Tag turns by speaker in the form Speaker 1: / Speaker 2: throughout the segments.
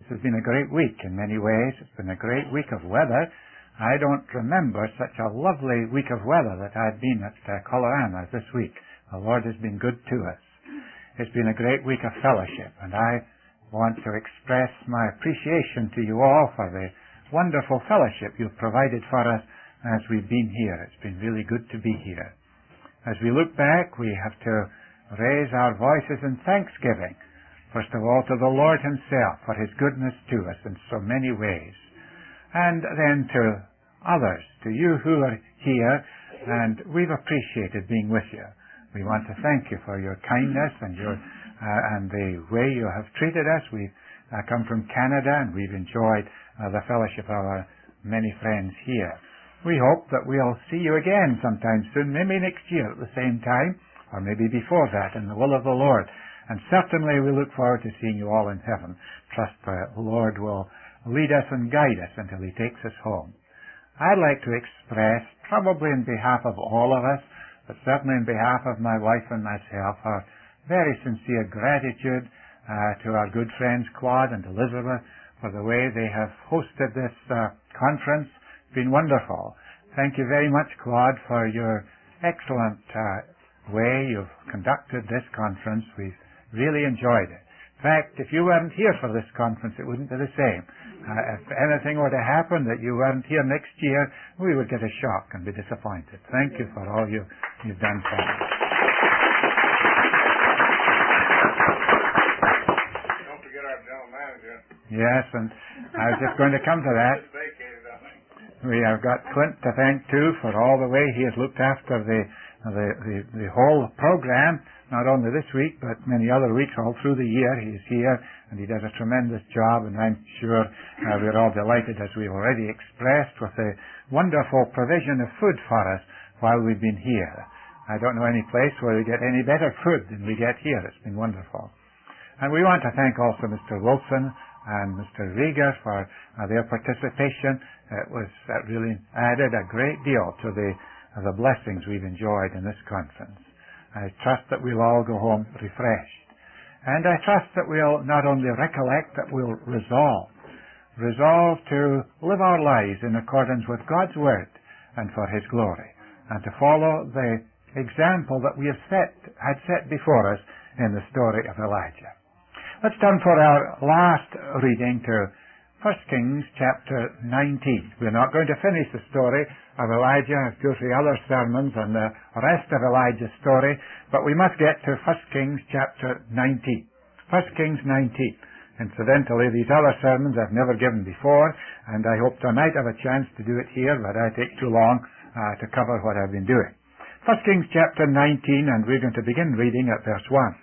Speaker 1: This has been a great week in many ways. It's been a great week of weather. I don't remember such a lovely week of weather that I've been at Colorado this week. The Lord has been good to us. It's been a great week of fellowship, and I want to express my appreciation to you all for the wonderful fellowship you've provided for us as we've been here. It's been really good to be here. As we look back, we have to raise our voices in thanksgiving, first of all to the Lord Himself for His goodness to us in so many ways, and then to others, to you who are here, and we've appreciated being with you. We want to thank you for your kindness and and the way you have treated us. We've come from Canada, and we've enjoyed the fellowship of our many friends here. We hope that we'll see you again sometime soon, maybe next year at the same time, or maybe before that, in the will of the Lord. And certainly we look forward to seeing you all in heaven. Trust the Lord will lead us and guide us until He takes us home. I'd like to express, probably in behalf of all of us, but certainly on behalf of my wife and myself, our very sincere gratitude to our good friends Claude and Elizabeth for the way they have hosted this conference. It's been wonderful. Thank you very much, Claude, for your excellent way you've conducted this conference. We've really enjoyed it. In fact, if you weren't here for this conference, it wouldn't be the same. If anything were to happen that you weren't here next year, we would get a shock and be disappointed. Thank you for all you've done for us.
Speaker 2: Don't forget our general manager.
Speaker 1: Yes, and I was just going to come to that. We have got Clint to thank too for all the way he has looked after the whole program, not only this week but many other weeks all through the year. He is here and he does a tremendous job, and I'm sure we're all delighted, as we've already expressed, with the wonderful provision of food for us while we've been here. I don't know any place where we get any better food than we get here. It's been wonderful. And we want to thank also Mr. Wilson and Mr. Rieger for their participation. That really added a great deal to the blessings we've enjoyed in this conference. I trust that we'll all go home refreshed. And I trust that we'll not only recollect, but we'll resolve to live our lives in accordance with God's Word and for His glory, and to follow the example that we had set before us in the story of Elijah. Let's turn for our last reading to 1 Kings chapter 19. We're not going to finish the story of Elijah. I have 2 or 3 other sermons on the rest of Elijah's story, but we must get to 1 Kings chapter 19. 1 Kings 19. Incidentally, these other sermons I've never given before, and I hope tonight I have a chance to do it here, but I take too long to cover what I've been doing. 1 Kings chapter 19, and we're going to begin reading at verse 1.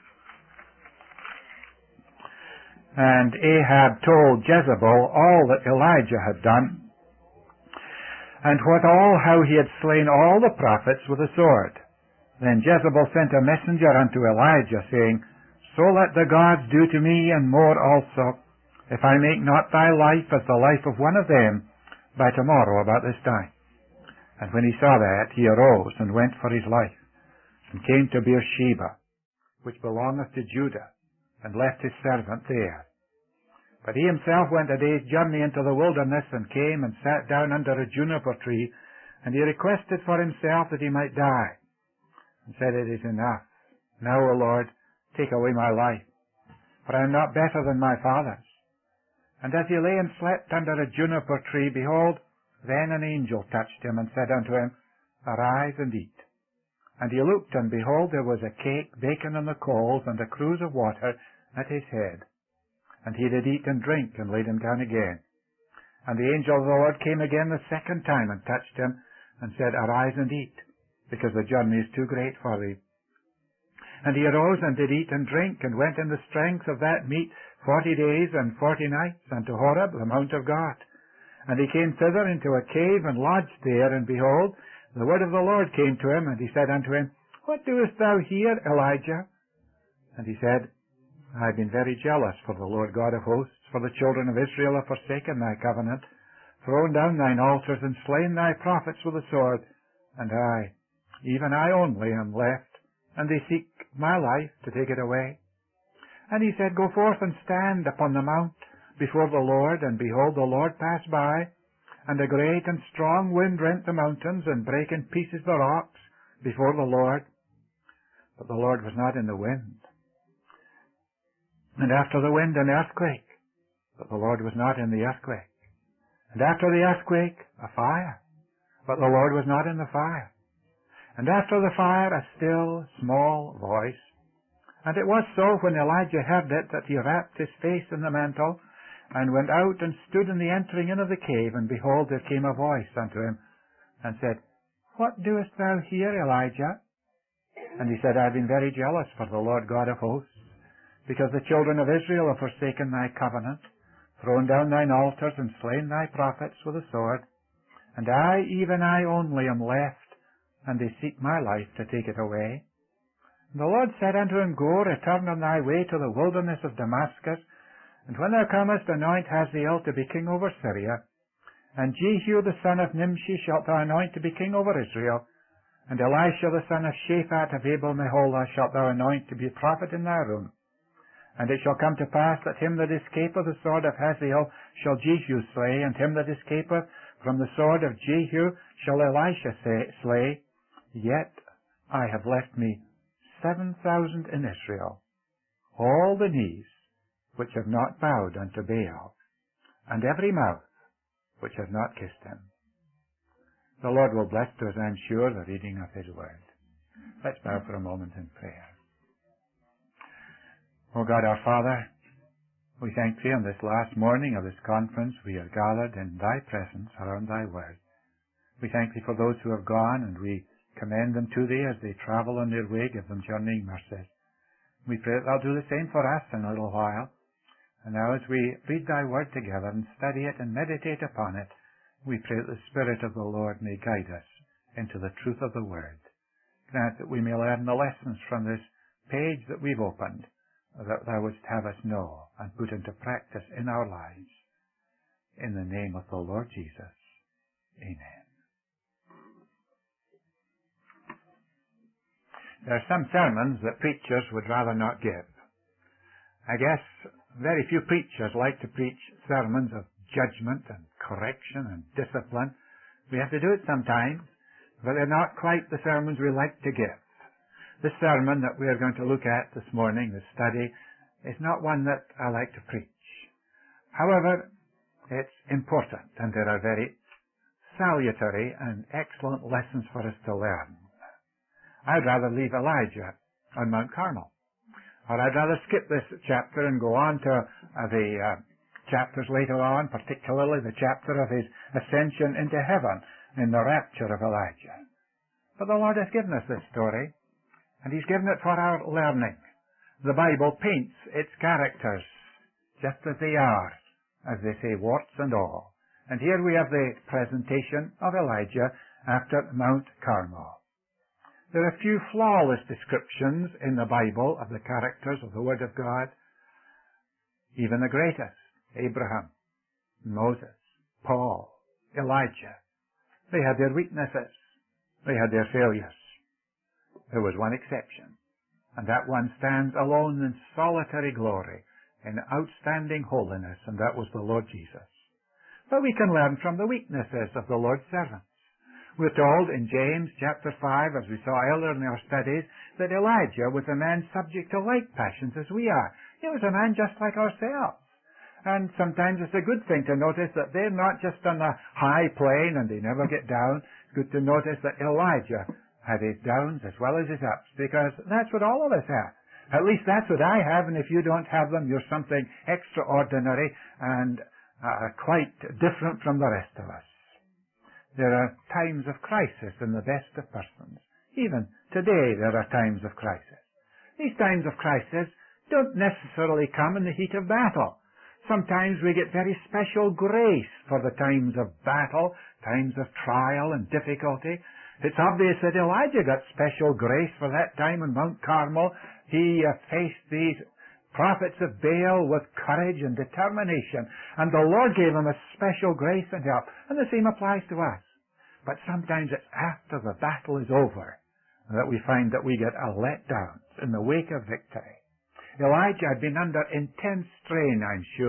Speaker 1: And Ahab told Jezebel all that Elijah had done, and how he had slain all the prophets with a sword. Then Jezebel sent a messenger unto Elijah, saying, So let the gods do to me, and more also, if I make not thy life as the life of one of them by tomorrow about this time. And when he saw that, he arose and went for his life, and came to Beersheba, which belongeth to Judah, and left his servant there. But he himself went a day's journey into the wilderness, and came and sat down under a juniper tree, and he requested for himself that he might die, and said, It is enough. Now, O Lord, take away my life, for I am not better than my fathers. And as he lay and slept under a juniper tree, behold, then an angel touched him, and said unto him, Arise and eat. And he looked, and behold, there was a cake baken on the coals, and a cruse of water at his head. And he did eat and drink, and laid him down again. And the angel of the Lord came again the second time, and touched him, and said, Arise and eat, because the journey is too great for thee. And he arose and did eat and drink, and went in the strength of that meat 40 days and 40 nights unto Horeb, the mount of God. And he came thither into a cave, and lodged there, and behold, the word of the Lord came to him, and he said unto him, What doest thou here, Elijah? And he said, I have been very jealous for the Lord God of hosts, for the children of Israel have forsaken thy covenant, thrown down thine altars, and slain thy prophets with the sword. And I, even I only, am left, and they seek my life to take it away. And he said, Go forth and stand upon the mount before the Lord, and behold, the Lord passed by, and a great and strong wind rent the mountains, and brake in pieces the rocks before the Lord. But the Lord was not in the wind. And after the wind, an earthquake, but the Lord was not in the earthquake. And after the earthquake, a fire, but the Lord was not in the fire. And after the fire, a still, small voice. And it was so, when Elijah heard it, that he wrapped his face in the mantle, and went out and stood in the entering in of the cave. And behold, there came a voice unto him, and said, What doest thou here, Elijah? And he said, I have been very jealous for the Lord God of hosts, because the children of Israel have forsaken thy covenant, thrown down thine altars, and slain thy prophets with the sword. And I, even I only, am left, and they seek my life to take it away. And the Lord said unto him, Go, return on thy way to the wilderness of Damascus, and when thou comest, anoint Hazael to be king over Syria, and Jehu the son of Nimshi shalt thou anoint to be king over Israel, and Elisha the son of Shaphat of Abel-Meholah shalt thou anoint to be prophet in thy room. And it shall come to pass that him that escapeth the sword of Hazael shall Jehu slay, and him that escapeth from the sword of Jehu shall Elisha slay. Yet I have left me 7,000 in Israel, all the knees which have not bowed unto Baal, and every mouth which has not kissed him. The Lord will bless to us, I am sure, the reading of his word. Let's bow for a moment in prayer. O God our Father, we thank thee on this last morning of this conference we are gathered in thy presence around thy word. We thank thee for those who have gone, and we commend them to thee as they travel on their way. Give them journeying mercies. We pray that thou do the same for us in a little while. And now as we read thy word together and study it and meditate upon it, we pray that the Spirit of the Lord may guide us into the truth of the word. Grant that we may learn the lessons from this page that we've opened, that thou wouldst have us know and put into practice in our lives. In the name of the Lord Jesus. Amen. There are some sermons that preachers would rather not give. I guess very few preachers like to preach sermons of judgment and correction and discipline. We have to do it sometimes, but they're not quite the sermons we like to give. The sermon that we are going to look at this morning, the study, is not one that I like to preach. However, it's important, and there are very salutary and excellent lessons for us to learn. I'd rather leave Elijah on Mount Carmel. Or I'd rather skip this chapter and go on to the chapters later on, particularly the chapter of his ascension into heaven in the rapture of Elijah. But the Lord has given us this story, and he's given it for our learning. The Bible paints its characters just as they are, as they say, warts and all. And here we have the presentation of Elijah after Mount Carmel. There are few flawless descriptions in the Bible of the characters of the Word of God. Even the greatest, Abraham, Moses, Paul, Elijah, they had their weaknesses. They had their failures. There was one exception, and that one stands alone in solitary glory, in outstanding holiness, and that was the Lord Jesus. But we can learn from the weaknesses of the Lord's servants. We're told in James chapter 5, as we saw earlier in our studies, that Elijah was a man subject to like passions as we are. He was a man just like ourselves. And sometimes it's a good thing to notice that they're not just on a high plane and they never get down. It's good to notice that Elijah had his downs as well as his ups, because that's what all of us have. At least that's what I have, and if you don't have them, you're something extraordinary and quite different from the rest of us. There are times of crisis in the best of persons. Even today there are times of crisis. These times of crisis don't necessarily come in the heat of battle. Sometimes we get very special grace for the times of battle, times of trial and difficulty. It's obvious that Elijah got special grace for that time on Mount Carmel. He faced these prophets of Baal with courage and determination, and the Lord gave him a special grace and help. And the same applies to us. But sometimes it's after the battle is over that we find that we get a letdown in the wake of victory. Elijah had been under intense strain, I'm sure,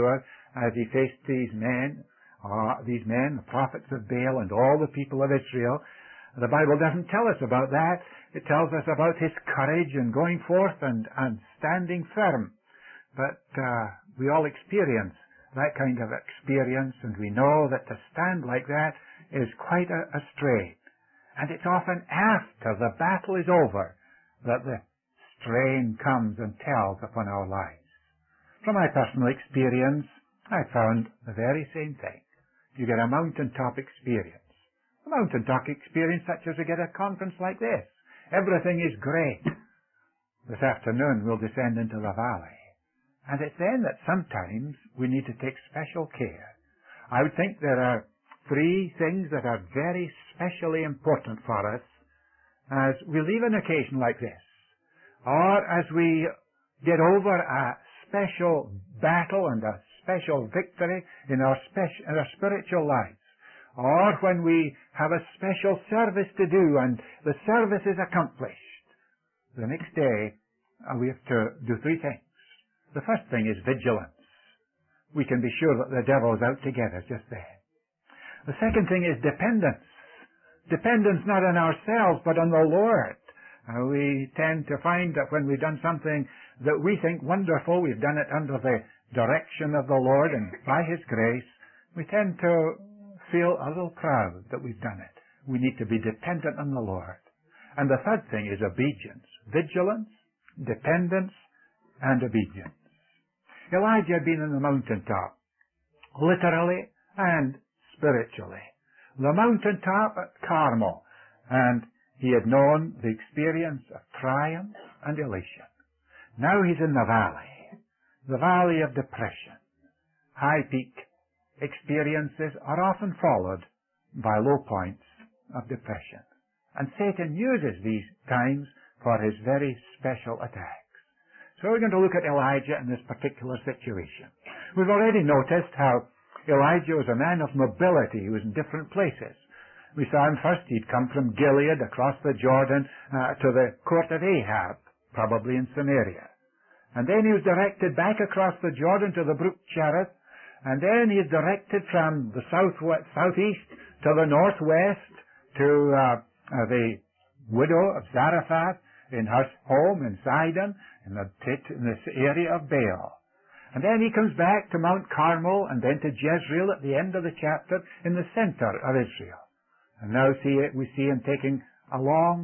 Speaker 1: as he faced these men, the prophets of Baal and all the people of Israel. The Bible doesn't tell us about that. It tells us about his courage in going forth and standing firm. But we all experience that kind of experience, and we know that to stand like that is quite a strain. And it's often after the battle is over that the strain comes and tells upon our lives. From my personal experience, I found the very same thing. You get a mountaintop experience. A mountaintop experience such as you get at a conference like this. Everything is great. This afternoon we'll descend into the valley. And it's then that sometimes we need to take special care. I would think there are 3 things that are very specially important for us as we leave an occasion like this, or as we get over a special battle and a special victory in our spiritual lives, or when we have a special service to do and the service is accomplished. The next day we have to do 3 things. The first thing is vigilance. We can be sure that the devil is out to get us just then. The second thing is dependence. Dependence not on ourselves but on the Lord. We tend to find that when we've done something that we think wonderful, we've done it under the direction of the Lord and by His grace, we tend to feel a little proud that we've done it. We need to be dependent on the Lord. And the third thing is obedience. Vigilance, dependence, and obedience. Elijah had been on the mountaintop, literally and spiritually. The mountaintop at Carmel, and he had known the experience of triumph and elation. Now he's in the valley of depression. High peak experiences are often followed by low points of depression. And Satan uses these times for his very special attacks. So we're going to look at Elijah in this particular situation. We've already noticed how Elijah was a man of mobility. He was in different places. We saw him first, he'd come from Gilead across the Jordan to the court of Ahab, probably in Samaria. And then he was directed back across the Jordan to the brook Cherith, and then he is directed from the southeast to the northwest to the widow of Zarephath in her home in Sidon, in this area of Baal. And then he comes back to Mount Carmel and then to Jezreel at the end of the chapter in the center of Israel. And now we see him taking a long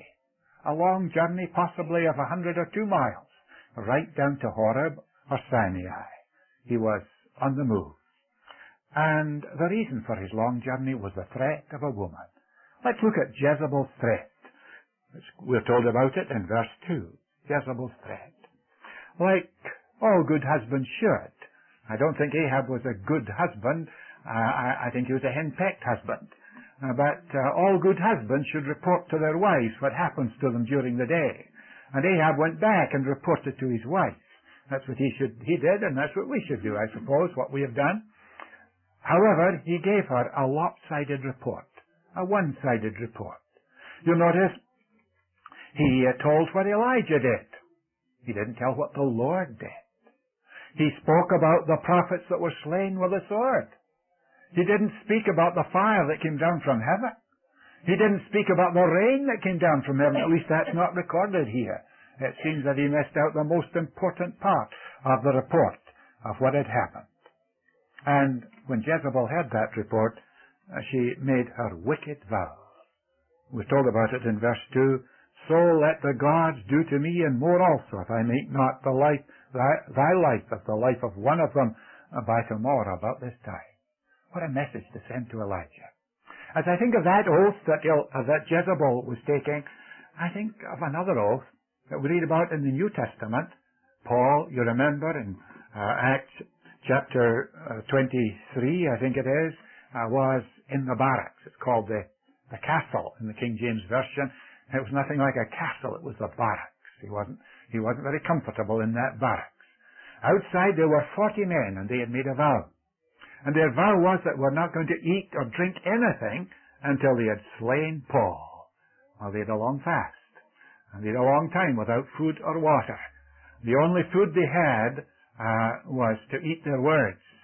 Speaker 1: journey possibly of 100 or 2 miles, right down to Horeb or Sinai. He was on the move. And the reason for his long journey was the threat of a woman. Let's look at Jezebel's threat. We're told about it in verse 2. Jezebel's threat. Like all good husbands should. I don't think Ahab was a good husband. I think he was a henpecked husband. But all good husbands should report to their wives what happens to them during the day. And Ahab went back and reported to his wife. That's what he did, and that's what we should do, I suppose, what we have done. However, he gave her a lopsided report, a one-sided report. You'll notice he told what Elijah did. He didn't tell what the Lord did. He spoke about the prophets that were slain with a sword. He didn't speak about the fire that came down from heaven. He didn't speak about the rain that came down from heaven. At least that's not recorded here. It seems that he missed out the most important part of the report of what had happened. And when Jezebel heard that report, she made her wicked vow. We're told about it in verse 2. So let the gods do to me and more also, if I make not thy life as the life of one of them by tomorrow about this time. What a message to send to Elijah. As I think of that oath that Jezebel was taking, I think of another oath that we read about in the New Testament. Paul, you remember in Acts chapter 23, I think it is, was in the barracks. It's called the castle in the King James Version. It was nothing like a castle, it was the barracks. He wasn't very comfortable in that barracks. Outside there were 40 men, and they had made a vow. And their vow was that we're not going to eat or drink anything until they had slain Paul. Well, they had a long fast, and they had a long time without food or water. The only food they had was to eat their words.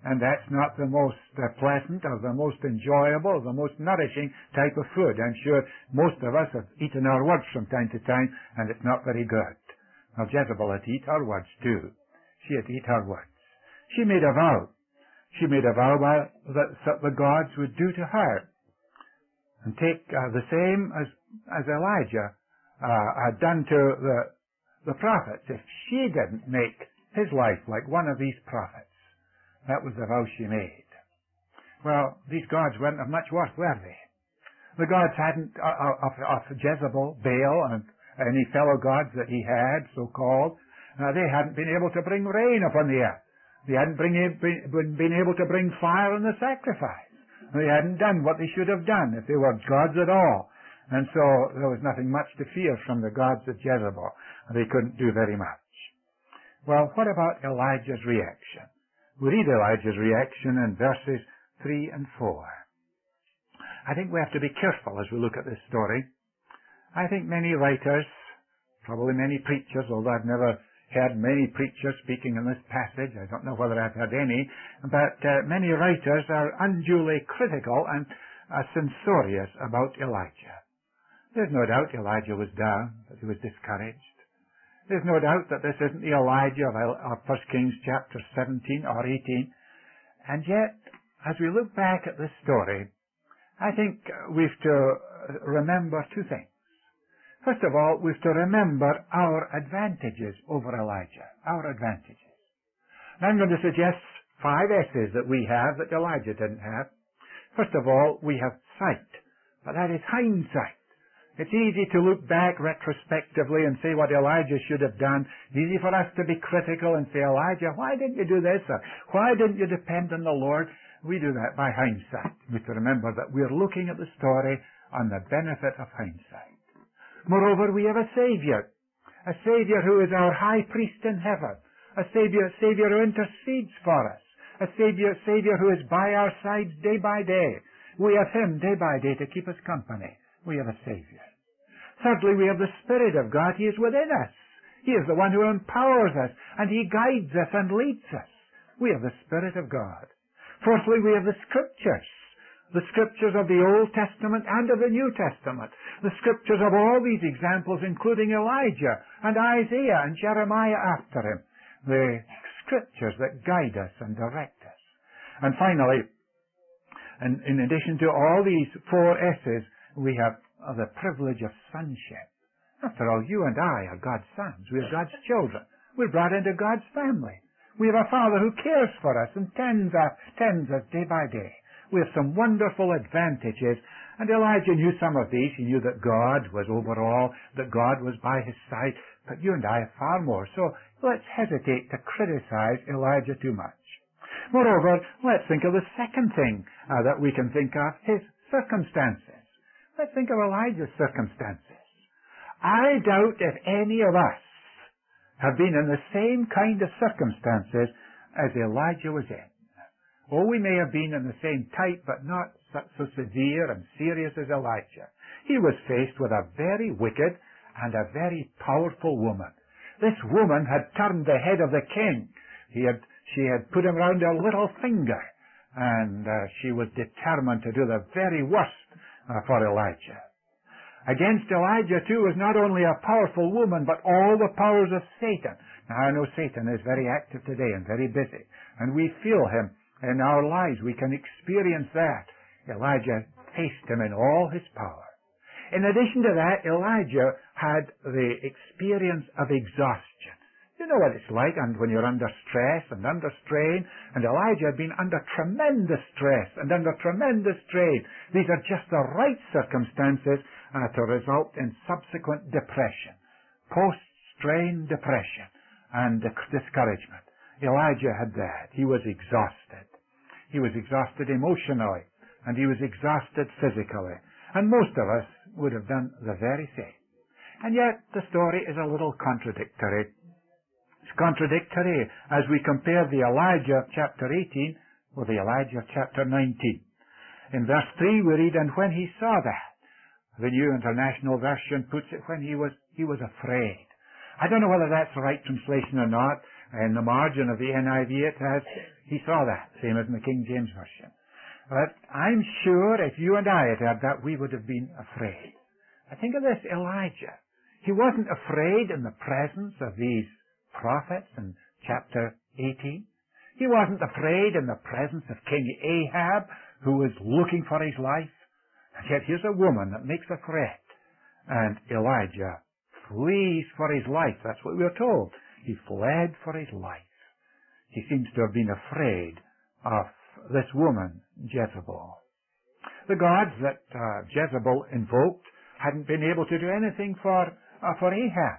Speaker 1: And that's not the most pleasant or the most enjoyable or the most nourishing type of food. I'm sure most of us have eaten our words from time to time, and it's not very good. Well, Jezebel had eaten her words too. She had eaten her words. She made a vow. She made a vow that the gods would do to her and take the same as Elijah had done to the prophets if she didn't make his life like one of these prophets. That was the vow she made. Well, these gods weren't of much worth, were they? The gods hadn't, of Jezebel, Baal, and any fellow gods that he had, so-called, they hadn't been able to bring rain upon the earth. They hadn't been able to bring fire on the sacrifice. They hadn't done what they should have done if they were gods at all. And so there was nothing much to fear from the gods of Jezebel. They couldn't do very much. Well, what about Elijah's reaction? We read Elijah's reaction in verses 3 and 4. I think we have to be careful as we look at this story. I think many writers, probably many preachers, although I've never heard many preachers speaking in this passage, I don't know whether I've heard any, but many writers are unduly critical and censorious about Elijah. There's no doubt Elijah was down, that he was discouraged. There's no doubt that this isn't the Elijah of 1 Kings chapter 17 or 18. And yet, as we look back at this story, I think we've to remember two things. First of all, we've to remember our advantages over Elijah. Our advantages. Now I'm going to suggest 5 S's that we have that Elijah didn't have. First of all, we have sight. But that is hindsight. It's easy to look back retrospectively and say what Elijah should have done. It's easy for us to be critical and say, Elijah, why didn't you do this? Or why didn't you depend on the Lord? We do that by hindsight. We have to remember that we're looking at the story on the benefit of hindsight. Moreover, we have a Savior who is our high priest in heaven, a Savior who intercedes for us, a Savior who is by our sides day by day. We have Him day by day to keep us company. We have a Savior. Thirdly, we have the Spirit of God. He is within us. He is the one who empowers us, and He guides us and leads us. We have the Spirit of God. Fourthly, we have the Scriptures of the Old Testament and of the New Testament. The Scriptures of all these examples, including Elijah and Isaiah and Jeremiah after him. The Scriptures that guide us and direct us. And finally, in addition to all these 4 S's, we have the privilege of sonship. After all, you and I are God's sons. We are God's children. We're brought into God's family. We have a Father who cares for us and tends us day by day. We have some wonderful advantages, and Elijah knew some of these. He knew that God was over all, that God was by his side, but you and I have far more. So let's hesitate to criticize Elijah too much. Moreover, let's think of the second thing that we can think of, his circumstances. Let's think of Elijah's circumstances. I doubt if any of us have been in the same kind of circumstances as Elijah was in. Oh, we may have been in the same type, but not so severe and serious as Elijah. He was faced with a very wicked and a very powerful woman. This woman had turned the head of the king. She had put him round her little finger, and she was determined to do the very worst for Elijah. Against Elijah, too, was not only a powerful woman, but all the powers of Satan. Now, I know Satan is very active today and very busy, and we feel him in our lives. We can experience that. Elijah faced him in all his power. In addition to that, Elijah had the experience of exhaustion. You know what it's like when you're under stress and under strain, and Elijah had been under tremendous stress and under tremendous strain. These are just the right circumstances to result in subsequent depression, post-strain depression and discouragement. Elijah had that. He was exhausted. He was exhausted emotionally, and he was exhausted physically. And most of us would have done the very same. And yet, the story is a little contradictory. It's contradictory as we compare the Elijah of chapter 18 with the Elijah of chapter 19. In verse 3 we read, "And when he saw that," the New International Version puts it, when he was afraid. I don't know whether that's the right translation or not, In the margin of the NIV it has, he saw that, same as in the King James Version. But I'm sure if you and I had heard that, we would have been afraid. I think of this Elijah. He wasn't afraid in the presence of these prophets in chapter 18. He wasn't afraid in the presence of King Ahab, who was looking for his life. And yet here's a woman that makes a threat. And Elijah flees for his life. That's what we're told. He fled for his life. He seems to have been afraid of this woman, Jezebel. The gods that Jezebel invoked hadn't been able to do anything for Ahab.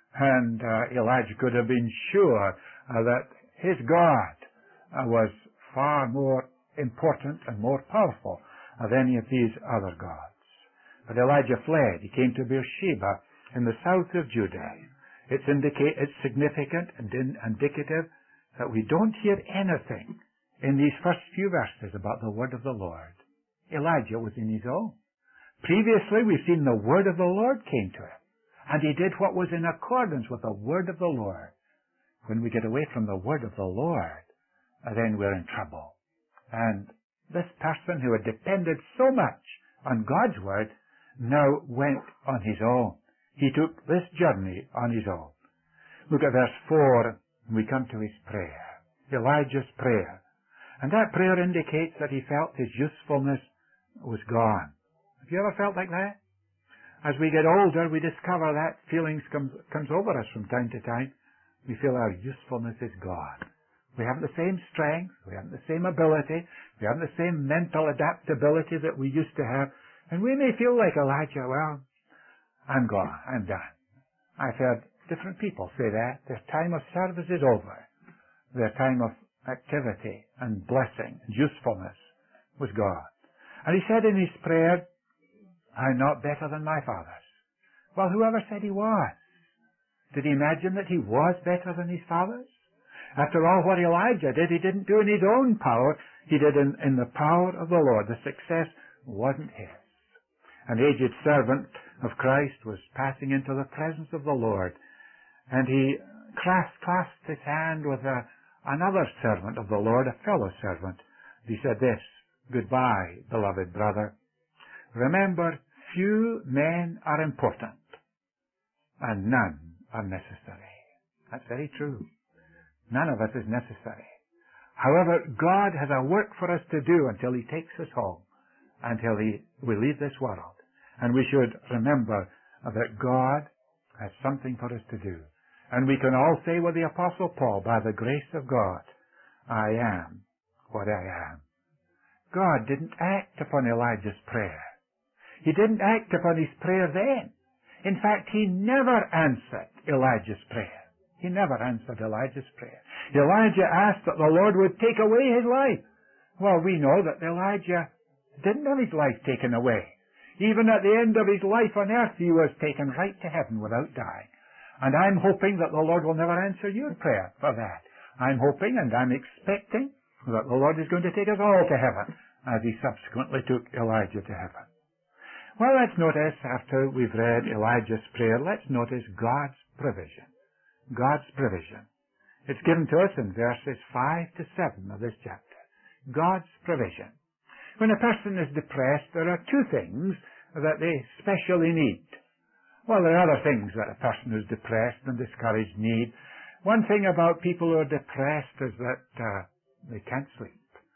Speaker 1: And Elijah could have been sure that his God was far more important and more powerful than any of these other gods. But Elijah fled. He came to Beersheba in the south of Judah. It's significant and indicative that we don't hear anything in these first few verses about the word of the Lord. Elijah was in his own. Previously, we've seen the word of the Lord came to him, and he did what was in accordance with the word of the Lord. When we get away from the word of the Lord, then we're in trouble. And this person who had depended so much on God's word now went on his own. He took this journey on his own. Look at verse 4, and we come to his prayer. Elijah's prayer. And that prayer indicates that he felt his usefulness was gone. Have you ever felt like that? As we get older, we discover that feelings comes over us from time to time. We feel our usefulness is gone. We haven't the same strength, we haven't the same ability, we haven't the same mental adaptability that we used to have, and we may feel like Elijah, well, I'm gone, I'm done. I've heard different people say that. Their time of service is over. Their time of activity and blessing and usefulness was gone. And he said in his prayer, I'm not better than my fathers. Well, whoever said he was? Did he imagine that he was better than his fathers? After all, what Elijah did, he didn't do in his own power. He did in the power of the Lord. The success wasn't his. An aged servant of Christ was passing into the presence of the Lord, and he clasped his hand with another servant of the Lord, a fellow servant. He said this, goodbye, beloved brother. Remember, few men are important, and none are necessary. That's very true. None of us is necessary. However, God has a work for us to do until he takes us home, until we leave this world. And we should remember that God has something for us to do. And we can all say with the Apostle Paul, by the grace of God, I am what I am. God didn't act upon Elijah's prayer. He didn't act upon his prayer then. In fact, he never answered Elijah's prayer. He never answered Elijah's prayer. Elijah asked that the Lord would take away his life. Well, we know that Elijah didn't have his life taken away. Even at the end of his life on earth, he was taken right to heaven without dying. And I'm hoping that the Lord will never answer your prayer for that. I'm hoping and I'm expecting that the Lord is going to take us all to heaven, as he subsequently took Elijah to heaven. Well, let's notice, after we've read Elijah's prayer, let's notice God's provision. God's provision. It's given to us in verses 5 to 7 of this chapter. God's provision. When a person is depressed, there are two things that they specially need. Well, there are other things that a person who's depressed and discouraged need. One thing about people who are depressed is that they can't sleep.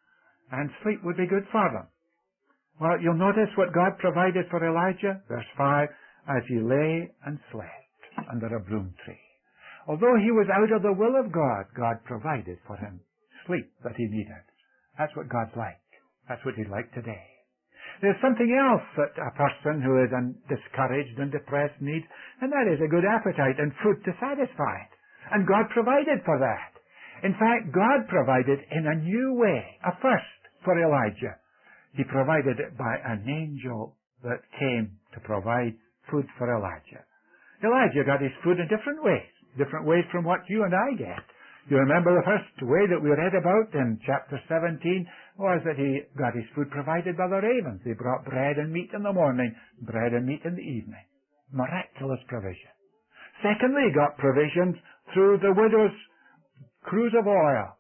Speaker 1: And sleep would be good for them. Well, you'll notice what God provided for Elijah. Verse 5, as he lay and slept under a broom tree. Although he was out of the will of God, God provided for him sleep that he needed. That's what God's like. That's what he's like today. There's something else that a person who is discouraged and depressed needs, and that is a good appetite and food to satisfy it. And God provided for that. In fact, God provided in a new way, a first for Elijah. He provided it by an angel that came to provide food for Elijah. Elijah got his food in different ways from what you and I get. You remember the first way that we read about in chapter 17 was that he got his food provided by the ravens. They brought bread and meat in the morning, bread and meat in the evening. Miraculous provision. Secondly, he got provisions through the widow's cruse of oil,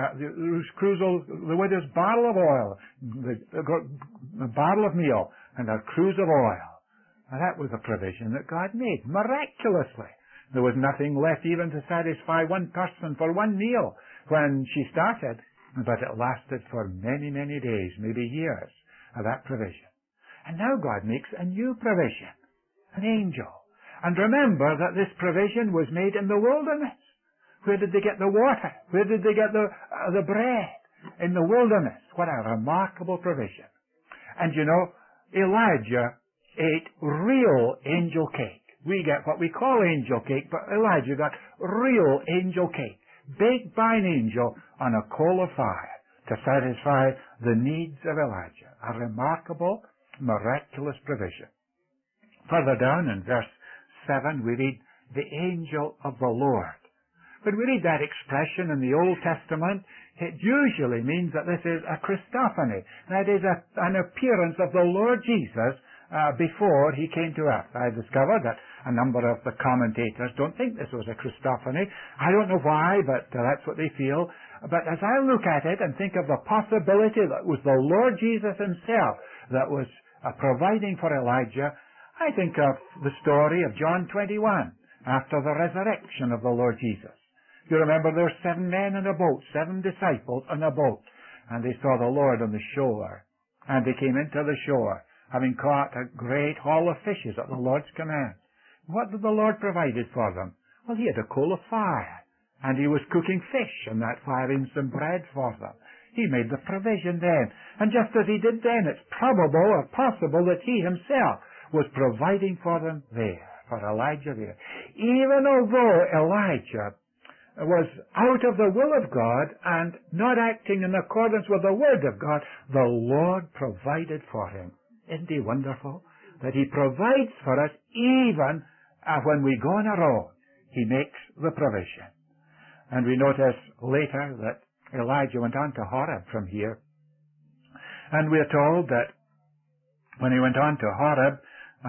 Speaker 1: the widow's barrel of oil, the barrel of meal, and a cruse of oil. And that was a provision that God made, miraculously. There was nothing left even to satisfy one person for one meal when she started, but it lasted for many, many days, maybe years, of that provision. And now God makes a new provision, an angel. And remember that this provision was made in the wilderness. Where did they get the water? Where did they get the bread? In the wilderness. What a remarkable provision. And you know, Elijah ate real angel cake. We get what we call angel cake, but Elijah got real angel cake, baked by an angel on a coal of fire to satisfy the needs of Elijah. A remarkable, miraculous provision. Further down in verse 7 we read, the angel of the Lord. When we read that expression in the Old Testament, it usually means that this is a Christophany. That is an appearance of the Lord Jesus before he came to earth. I discovered that a number of the commentators don't think this was a Christophany. I don't know why, but that's what they feel. But as I look at it and think of the possibility that it was the Lord Jesus himself that was providing for Elijah, I think of the story of John 21 after the resurrection of the Lord Jesus. You remember there were 7 men in a boat, 7 disciples in a boat, and they saw the Lord on the shore. And they came into the shore, having caught a great haul of fishes at the Lord's command. What did the Lord provide for them? Well, he had a coal of fire, and he was cooking fish in that fire and some bread for them. He made the provision then. And just as he did then, it's probable or possible that he himself was providing for them there, for Elijah there. Even although Elijah was out of the will of God and not acting in accordance with the Word of God, the Lord provided for him. Isn't he wonderful? That he provides for us even when we go on our own. He makes the provision. And we notice later that Elijah went on to Horeb from here. And we're told that when he went on to Horeb,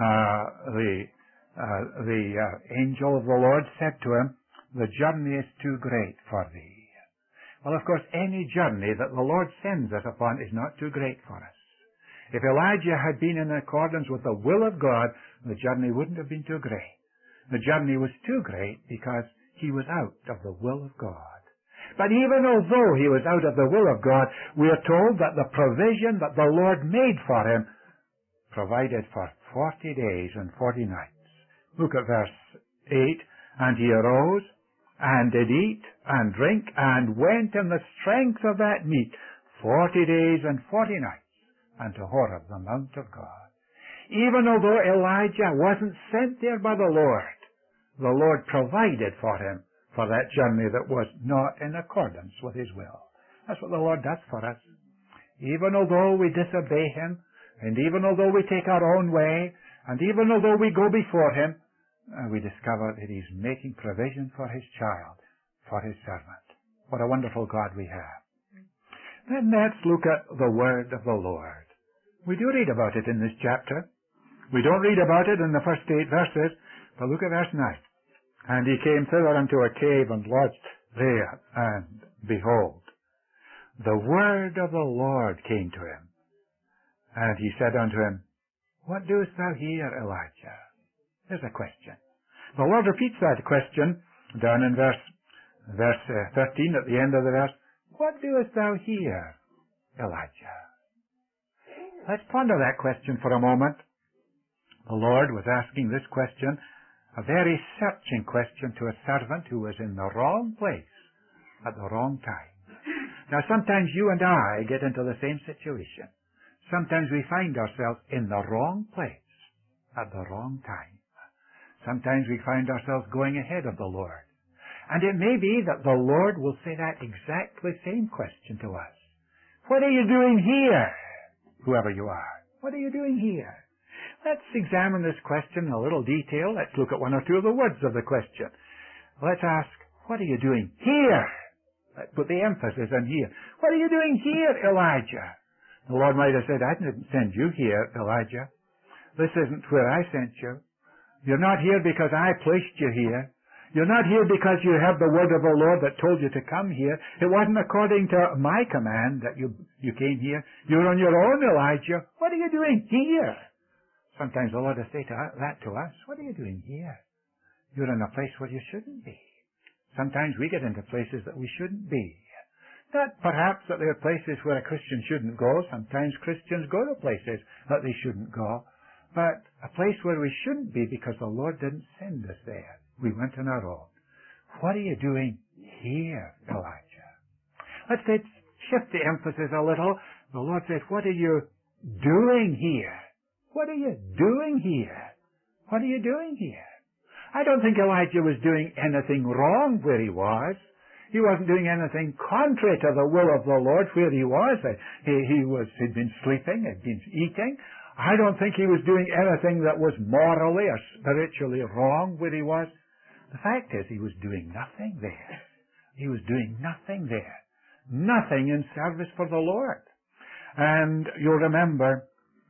Speaker 1: the angel of the Lord said to him, the journey is too great for thee. Well, of course, any journey that the Lord sends us upon is not too great for us. If Elijah had been in accordance with the will of God, the journey wouldn't have been too great. The journey was too great because he was out of the will of God. But even although he was out of the will of God, we are told that the provision that the Lord made for him provided for 40 days and 40 nights. Look at verse 8. And he arose and did eat and drink and went in the strength of that meat 40 days and 40 nights unto Horeb, the mount of God. Even although Elijah wasn't sent there by the Lord provided for him for that journey that was not in accordance with his will. That's what the Lord does for us. Even although we disobey him, and even although we take our own way, and even although we go before him, we discover that he's making provision for his child, for his servant. What a wonderful God we have. Then let's look at the word of the Lord. We do read about it in this chapter. We don't read about it in the first 8 verses, but look at verse 9. And he came thither unto a cave and lodged there, and behold, the word of the Lord came to him. And he said unto him, What doest thou here, Elijah? There's a question. The Lord repeats that question down in verse 13 at the end of the verse. What doest thou here, Elijah? Let's ponder that question for a moment. The Lord was asking this question, a very searching question to a servant who was in the wrong place at the wrong time. Now sometimes you and I get into the same situation. Sometimes we find ourselves in the wrong place at the wrong time. Sometimes we find ourselves going ahead of the Lord. And it may be that the Lord will say that exactly same question to us. What are you doing here, whoever you are? What are you doing here? Let's examine this question in a little detail. Let's look at 1 or 2 of the words of the question. Let's ask, what are you doing here? Let's put the emphasis on here. What are you doing here, Elijah? The Lord might have said, I didn't send you here, Elijah. This isn't where I sent you. You're not here because I placed you here. You're not here because you have the word of the Lord that told you to come here. It wasn't according to my command that you came here. You're on your own, Elijah. What are you doing here? Sometimes the Lord will say that to us. What are you doing here? You're in a place where you shouldn't be. Sometimes we get into places that we shouldn't be. Not perhaps that there are places where a Christian shouldn't go. Sometimes Christians go to places that they shouldn't go. But a place where we shouldn't be because the Lord didn't send us there. We went on our own. What are you doing here, Elijah? Let's shift the emphasis a little. The Lord said, what are you doing here? What are you doing here? What are you doing here? I don't think Elijah was doing anything wrong where he was. He wasn't doing anything contrary to the will of the Lord where he was. He'd been sleeping, he'd been eating. I don't think he was doing anything that was morally or spiritually wrong where he was. The fact is, he was doing nothing there. He was doing nothing there. Nothing in service for the Lord. And you'll remember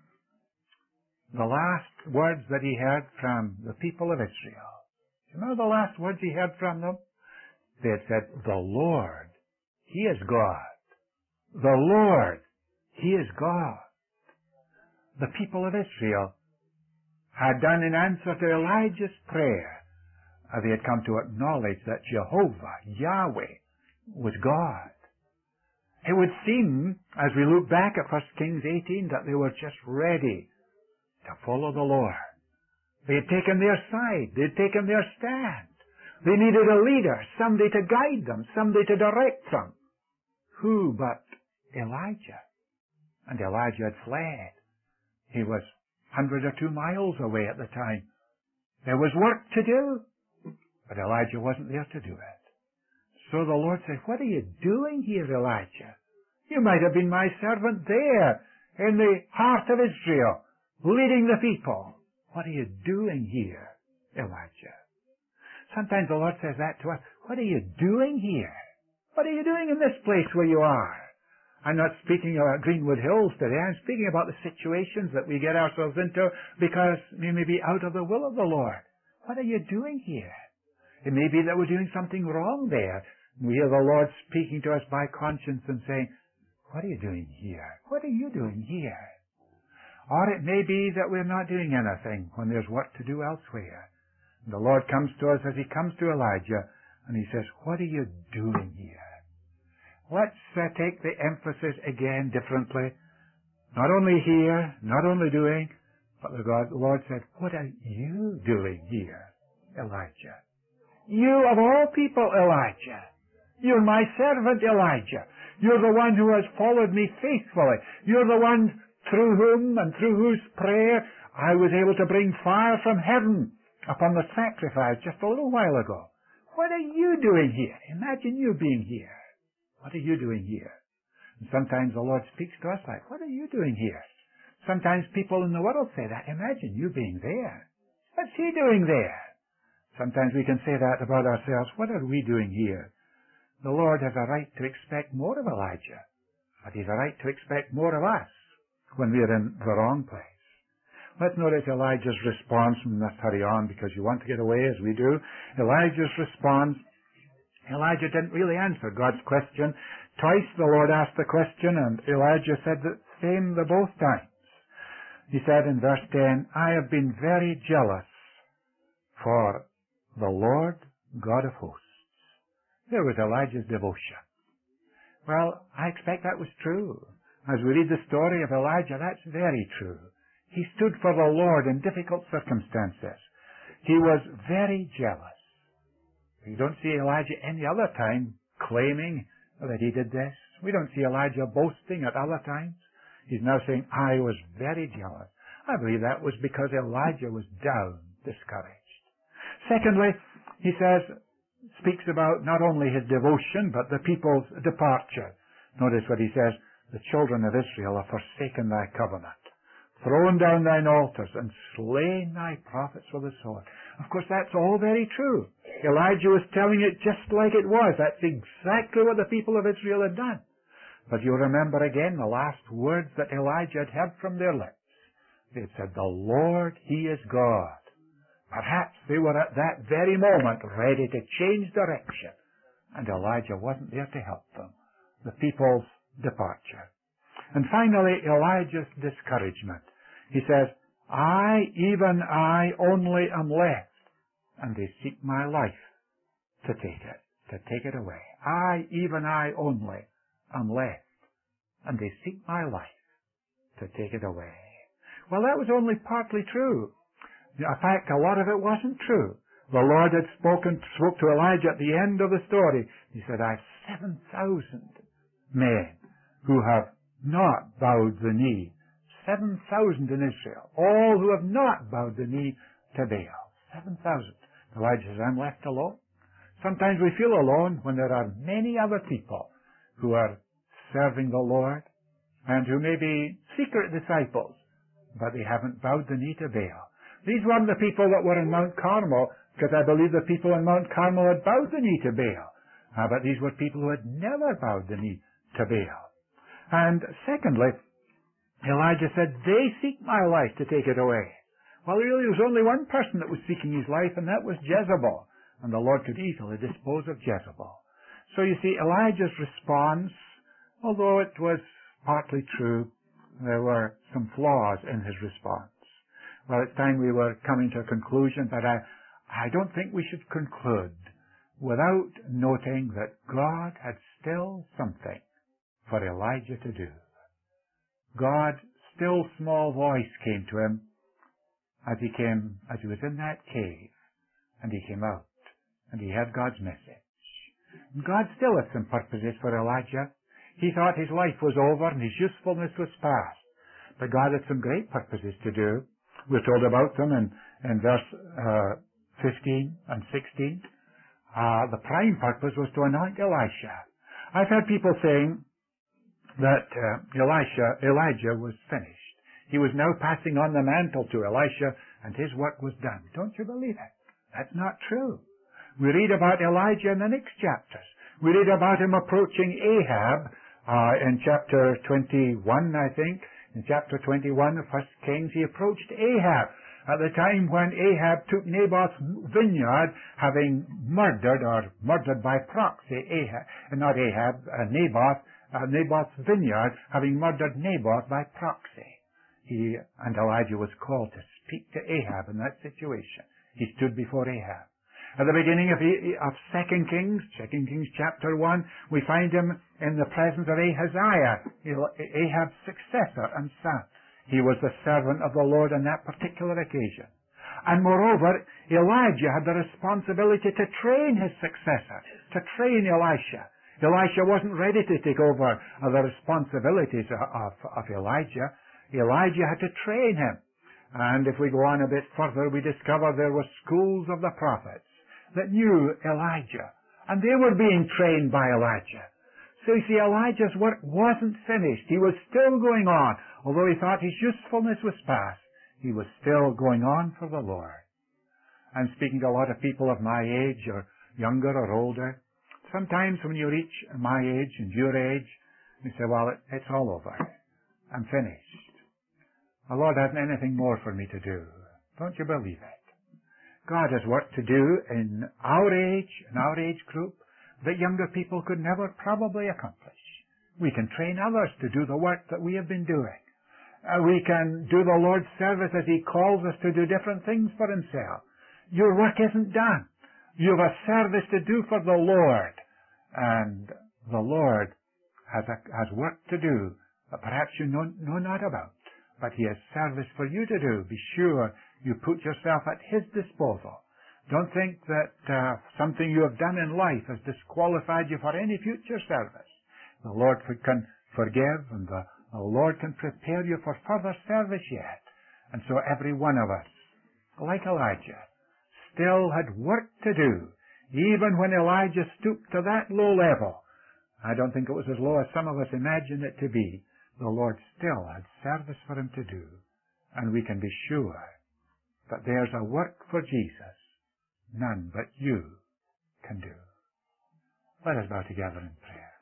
Speaker 1: the last words that he heard from the people of Israel. You know the last words he heard from them? They had said, the Lord, He is God. The Lord, He is God. The people of Israel had done in answer to Elijah's prayer. They had come to acknowledge that Jehovah, Yahweh, was God. It would seem, as we look back at 1 Kings 18, that they were just ready to follow the Lord. They had taken their side. They had taken their stand. They needed a leader, somebody to guide them, somebody to direct them. Who but Elijah? And Elijah had fled. He was 100 or 2 miles away at the time. There was work to do. But Elijah wasn't there to do it. So the Lord said, what are you doing here, Elijah? You might have been my servant there in the heart of Israel, leading the people. What are you doing here, Elijah? Sometimes the Lord says that to us. What are you doing here? What are you doing in this place where you are? I'm not speaking about Greenwood Hills today. I'm speaking about the situations that we get ourselves into because we may be out of the will of the Lord. What are you doing here? It may be that we're doing something wrong there. We hear the Lord speaking to us by conscience and saying, what are you doing here? What are you doing here? Or it may be that we're not doing anything when there's work to do elsewhere. And the Lord comes to us as He comes to Elijah, and He says, what are you doing here? Let's take the emphasis again differently. Not only here, not only doing, but the Lord said, what are you doing here, Elijah? You of all people, Elijah. You're my servant, Elijah. You're the one who has followed me faithfully. You're the one through whom and through whose prayer I was able to bring fire from heaven upon the sacrifice just a little while ago. What are you doing here? Imagine you being here. What are you doing here? And sometimes the Lord speaks to us like, what are you doing here? Sometimes people in the world say that. Imagine you being there. What's he doing there? Sometimes we can say that about ourselves. What are we doing here? The Lord has a right to expect more of Elijah, but He's a right to expect more of us when we're in the wrong place. Let's notice Elijah's response. We must hurry on because you want to get away as we do. Elijah's response. Elijah didn't really answer God's question. Twice the Lord asked the question, and Elijah said the same both times. He said in verse 10, I have been very jealous for the Lord God of hosts. There was Elijah's devotion. Well, I expect that was true. As we read the story of Elijah, that's very true. He stood for the Lord in difficult circumstances. He was very jealous. You don't see Elijah any other time claiming that he did this. We don't see Elijah boasting at other times. He's now saying, I was very jealous. I believe that was because Elijah was down, discouraged. Secondly, he speaks about not only his devotion, but the people's departure. Notice what he says, the children of Israel have forsaken thy covenant, thrown down thine altars, and slain thy prophets with the sword. Of course, that's all very true. Elijah was telling it just like it was. That's exactly what the people of Israel had done. But you'll remember again the last words that Elijah had heard from their lips. They had said, the Lord, He is God. Perhaps they were at that very moment ready to change direction, and Elijah wasn't there to help them. The people's departure. And finally, Elijah's discouragement. He says, even I only am left, and they seek my life to take it away. Even I only am left, and they seek my life to take it away. Well, that was only partly true. In fact, a lot of it wasn't true. The Lord had spoke to Elijah at the end of the story. He said, I have 7,000 men who have not bowed the knee. 7,000 in Israel. All who have not bowed the knee to Baal. 7,000. Elijah says, I'm left alone. Sometimes we feel alone when there are many other people who are serving the Lord and who may be secret disciples, but they haven't bowed the knee to Baal. These weren't the people that were in Mount Carmel, because I believe the people in Mount Carmel had bowed the knee to Baal. But these were people who had never bowed the knee to Baal. And secondly, Elijah said, they seek my life to take it away. Well, really, there was only one person that was seeking his life, and that was Jezebel. And the Lord could easily dispose of Jezebel. So you see, Elijah's response, although it was partly true, there were some flaws in his response. Well, it's time we were coming to a conclusion, but I don't think we should conclude without noting that God had still something for Elijah to do. God's still small voice came to him as he was in that cave, and he came out, and he heard God's message. And God still had some purposes for Elijah. He thought his life was over and his usefulness was past. But God had some great purposes to do. We're told about them in verse 15 and 16. The prime purpose was to anoint Elisha. I've heard people saying that Elijah was finished. He was now passing on the mantle to Elisha, and his work was done. Don't you believe it? That's not true. We read about Elijah in the next chapters. We read about him approaching Ahab in chapter 21, I think. In chapter 21 of 1 Kings, he approached Ahab at the time when Ahab took Naboth's vineyard, having murdered by proxy Naboth's vineyard, having murdered Naboth by proxy. And Elijah was called to speak to Ahab in that situation. He stood before Ahab. At the beginning of 2 Kings chapter 1, we find him in the presence of Ahaziah, Ahab's successor and son. He was the servant of the Lord on that particular occasion. And moreover, Elijah had the responsibility to train his successor, to train Elisha. Elisha wasn't ready to take over the responsibilities of Elijah. Elijah had to train him. And if we go on a bit further, we discover there were schools of the prophets that knew Elijah, and they were being trained by Elijah. So you see, Elijah's work wasn't finished. He was still going on. Although he thought his usefulness was past, he was still going on for the Lord. I'm speaking to a lot of people of my age, or younger or older. Sometimes when you reach my age and your age, you say, well, it's all over. I'm finished. The Lord hasn't anything more for me to do. Don't you believe it? God has work to do in our age group, that younger people could never probably accomplish. We can train others to do the work that we have been doing. We can do the Lord's service as He calls us to do different things for Himself. Your work isn't done. You have a service to do for the Lord. And the Lord has work to do that perhaps you know not about. But He has service for you to do. Be sure you put yourself at His disposal. Don't think that something you have done in life has disqualified you for any future service. The Lord can forgive, and the Lord can prepare you for further service yet. And so every one of us, like Elijah, still had work to do. Even when Elijah stooped to that low level, I don't think it was as low as some of us imagine it to be. The Lord still had service for him to do. And we can be sure that there's a work for Jesus none but you can do. Let us bow together in prayer.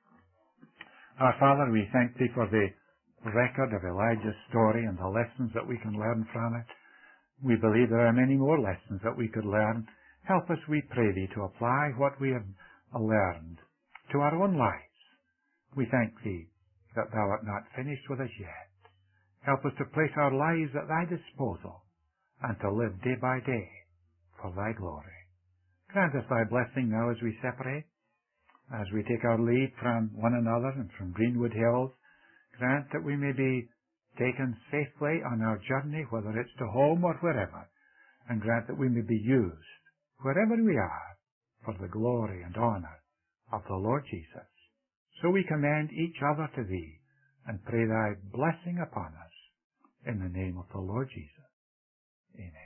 Speaker 1: Our Father, we thank Thee for the record of Elijah's story and the lessons that we can learn from it. We believe there are many more lessons that we could learn. Help us, we pray Thee, to apply what we have learned to our own lives. We thank Thee that Thou art not finished with us yet. Help us to place our lives at Thy disposal and to live day by day for Thy glory. Grant us Thy blessing now as we separate, as we take our leave from one another and from Greenwood Hills. Grant that we may be taken safely on our journey, whether it's to home or wherever, and grant that we may be used, wherever we are, for the glory and honor of the Lord Jesus. So we commend each other to Thee and pray Thy blessing upon us. In the name of the Lord Jesus. Amen.